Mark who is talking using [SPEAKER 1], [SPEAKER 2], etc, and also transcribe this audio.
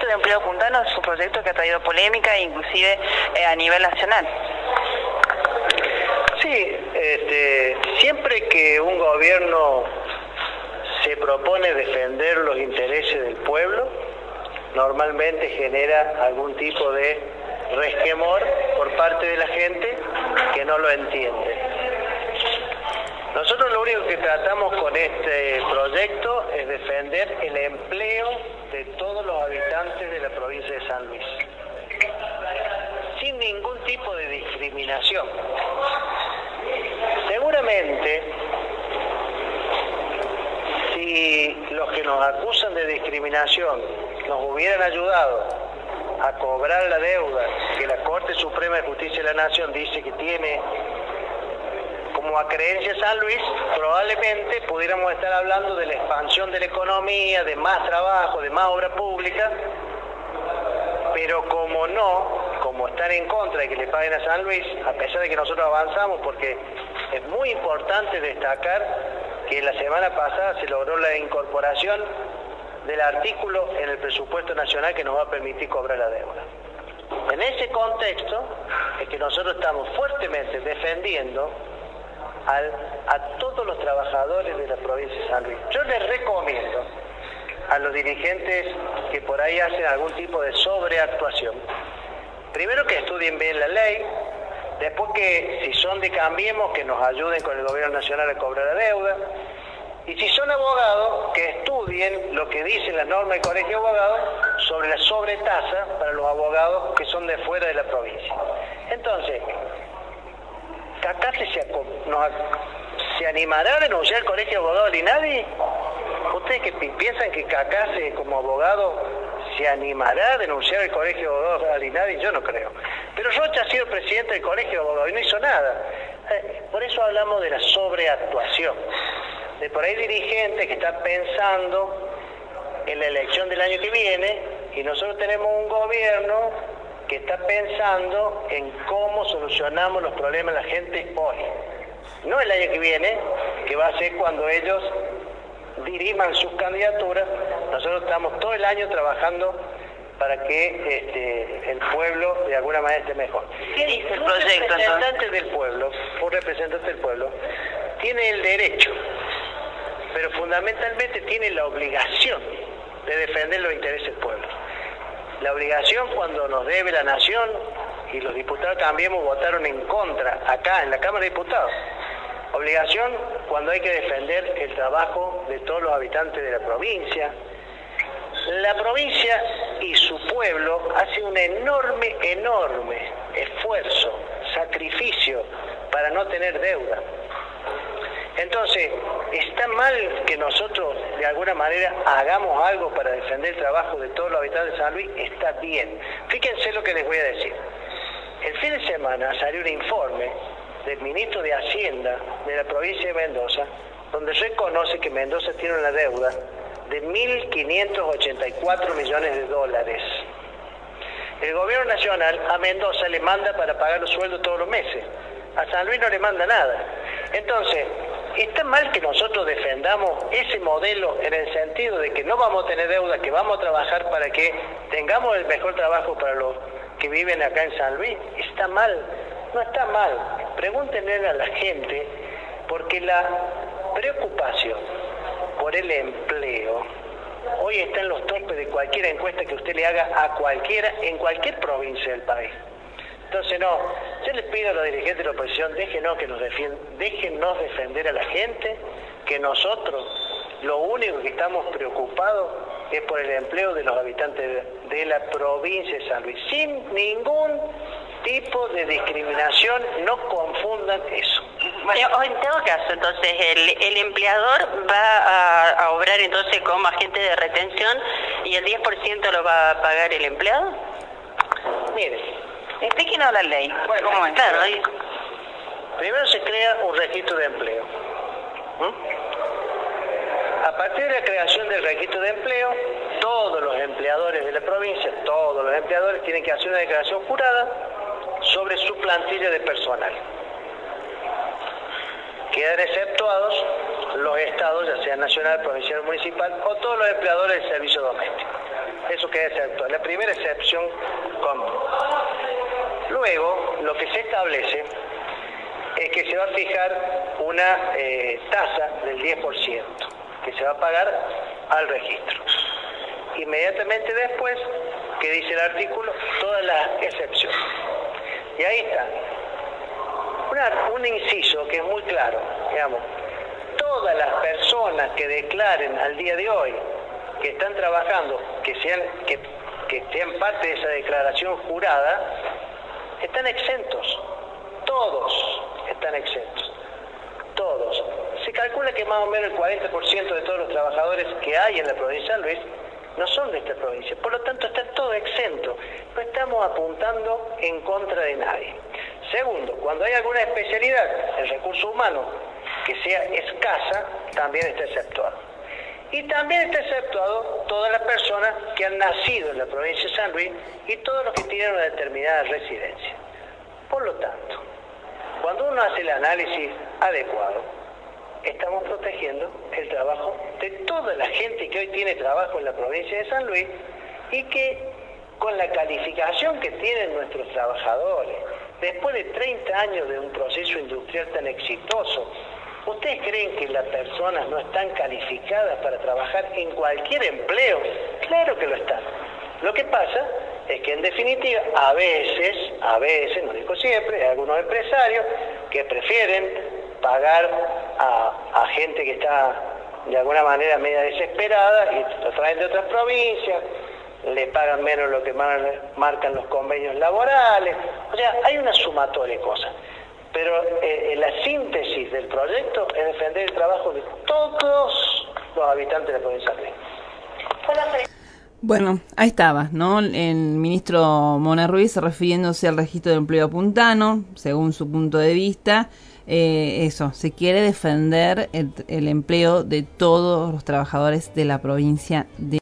[SPEAKER 1] de empleo puntano es un proyecto que ha traído polémica, inclusive a nivel nacional.
[SPEAKER 2] Sí, siempre que un gobierno se propone defender los intereses del pueblo, normalmente genera algún tipo de resquemor por parte de la gente que no lo entiende. Nosotros lo único que tratamos con este proyecto es defender el empleo de todos los habitantes de la provincia de San Luis, sin ningún tipo de discriminación. Seguramente, si los que nos acusan de discriminación nos hubieran ayudado a cobrar la deuda que la Corte Suprema de Justicia de la Nación dice que tiene como acreencia San Luis, probablemente pudiéramos estar hablando de la expansión de la economía, de más trabajo, de más obra pública, pero como están en contra de que le paguen a San Luis, a pesar de que nosotros avanzamos, porque es muy importante destacar que la semana pasada se logró la incorporación del artículo en el presupuesto nacional que nos va a permitir cobrar la deuda. En ese contexto es que nosotros estamos fuertemente defendiendo a todos los trabajadores de la provincia de San Luis. Yo les recomiendo a los dirigentes que por ahí hacen algún tipo de sobreactuación, primero que estudien bien la ley, después que si son de Cambiemos que nos ayuden con el gobierno nacional a cobrar la deuda, y si son abogados que estudien lo que dice la norma del Colegio de Abogados sobre la sobretasa para los abogados que son de fuera de la provincia. Entonces, ¿Cacase se animará a denunciar el Colegio de Abogados de Inadi? ¿Ustedes que piensan que Cacase como abogado se animará a denunciar el Colegio de Abogados de Inadi? Yo no creo. Pero Rocha ha sido presidente del Colegio de Abogados y no hizo nada. Por eso hablamos de la sobreactuación. De por ahí dirigentes que están pensando en la elección del año que viene, y nosotros tenemos un gobierno que está pensando en cómo solucionamos los problemas de la gente hoy. No el año que viene, que va a ser cuando ellos diriman sus candidaturas.Nosotros estamos todo el año trabajando para que el pueblo de alguna manera esté mejor.
[SPEAKER 1] ¿Qué dice el proyecto?
[SPEAKER 2] Un representante del pueblo tiene el derecho, pero fundamentalmente tiene la obligación de defender los intereses del pueblo. La obligación cuando nos debe la nación, y los diputados también votaron en contra acá en la Cámara de Diputados. Obligación cuando hay que defender el trabajo de todos los habitantes de la provincia. La provincia y su pueblo hace un enorme esfuerzo, sacrificio para no tener deuda. Entonces, ¿está mal que nosotros de alguna manera hagamos algo para defender el trabajo de todos los habitantes de San Luis? Está bien. Fíjense lo que les voy a decir. El fin de semana salió un informe del ministro de Hacienda de la provincia de Mendoza, donde reconoce que Mendoza tiene una deuda de 1.584 millones de dólares. El gobierno nacional a Mendoza le manda para pagar los sueldos todos los meses. A San Luis no le manda nada. Entonces, ¿está mal que nosotros defendamos ese modelo en el sentido de que no vamos a tener deuda, que vamos a trabajar para que tengamos el mejor trabajo para los que viven acá en San Luis? ¿Está mal? No está mal. Pregúntenle a la gente, porque la preocupación por el empleo hoy está en los topes de cualquier encuesta que usted le haga a cualquiera en cualquier provincia del país. Entonces yo les pido a los dirigentes de la oposición, déjennos defender a la gente, que nosotros lo único que estamos preocupados es por el empleo de los habitantes de la provincia de San Luis, sin ningún tipo de discriminación. No confundan eso.
[SPEAKER 1] Bueno, en todo caso, entonces, el empleador va a obrar entonces como agente de retención y el 10% lo va a pagar el empleado.
[SPEAKER 2] Mire,
[SPEAKER 1] explíquenos la ley.
[SPEAKER 2] Bueno,
[SPEAKER 1] ¿Cómo es? Claro,
[SPEAKER 2] primero se crea un registro de empleo. A partir de la creación del registro de empleo, todos los empleadores de la provincia, todos los empleadores tienen que hacer una declaración jurada sobre su plantilla de personal. Quedan exceptuados los estados, ya sea nacional, provincial, municipal, o todos los empleadores del servicio doméstico. eso queda exceptuado. La primera excepción común. Luego, lo que se establece es que se va a fijar una tasa del 10% que se va a pagar al registro. Inmediatamente después, que dice el artículo, todas las excepciones. Y ahí está. Un inciso que es muy claro, digamos, todas las personas que declaren al día de hoy que están trabajando, que sean parte de esa declaración jurada, están exentos. Todos están exentos. Todos. Se calcula que más o menos el 40% de todos los trabajadores que hay en la provincia de San Luis no son de esta provincia. Por lo tanto, está todo exento. No estamos apuntando en contra de nadie. Segundo, cuando hay alguna especialidad, el recurso humano, que sea escasa, también está exceptuado. Y también está exceptuado todas las personas que han nacido en la provincia de San Luis y todos los que tienen una determinada residencia. Por lo tanto, cuando uno hace el análisis adecuado, estamos protegiendo el trabajo de toda la gente que hoy tiene trabajo en la provincia de San Luis y que con la calificación que tienen nuestros trabajadores, después de 30 años de un proceso industrial tan exitoso, ¿ustedes creen que las personas no están calificadas para trabajar en cualquier empleo? Claro que lo están. Lo que pasa es que en definitiva, a veces, no digo siempre, hay algunos empresarios que prefieren pagar a gente que está de alguna manera media desesperada y lo traen de otras provincias, le pagan menos lo que marcan los convenios laborales. O sea, hay una sumatoria de cosas. Pero la síntesis del proyecto es defender el trabajo de todos los habitantes de la provincia de San Luis.
[SPEAKER 3] Bueno, ahí estaba, ¿no? El ministro Mona Ruiz refiriéndose al registro de empleo puntano, según su punto de vista. Eso, se quiere defender el empleo de todos los trabajadores de la provincia de